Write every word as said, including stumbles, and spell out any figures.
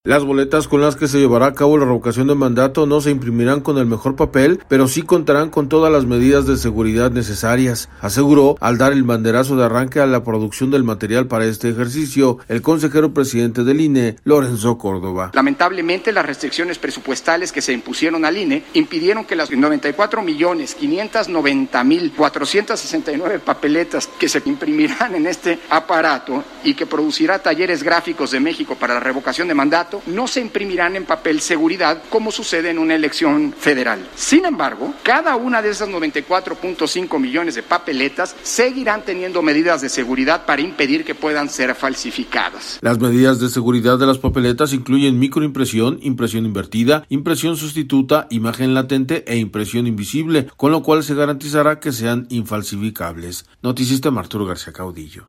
Las boletas con las que se llevará a cabo la revocación de mandato no se imprimirán con el mejor papel, pero sí contarán con todas las medidas de seguridad necesarias, aseguró al dar el banderazo de arranque a la producción del material para este ejercicio el consejero presidente del I N E, Lorenzo Córdoba. Lamentablemente, las restricciones presupuestales que se impusieron al I N E impidieron que las noventa y cuatro millones quinientos noventa mil cuatrocientos sesenta y nueve papeletas que se imprimirán en este aparato y que producirá Talleres Gráficos de México para la revocación de mandato no se imprimirán en papel seguridad como sucede en una elección federal. Sin embargo, cada una de esas noventa y cuatro punto cinco millones de papeletas seguirán teniendo medidas de seguridad para impedir que puedan ser falsificadas. Las medidas de seguridad de las papeletas incluyen microimpresión, impresión invertida, impresión sustituta, imagen latente e impresión invisible, con lo cual se garantizará que sean infalsificables. Noticista Arturo García Caudillo.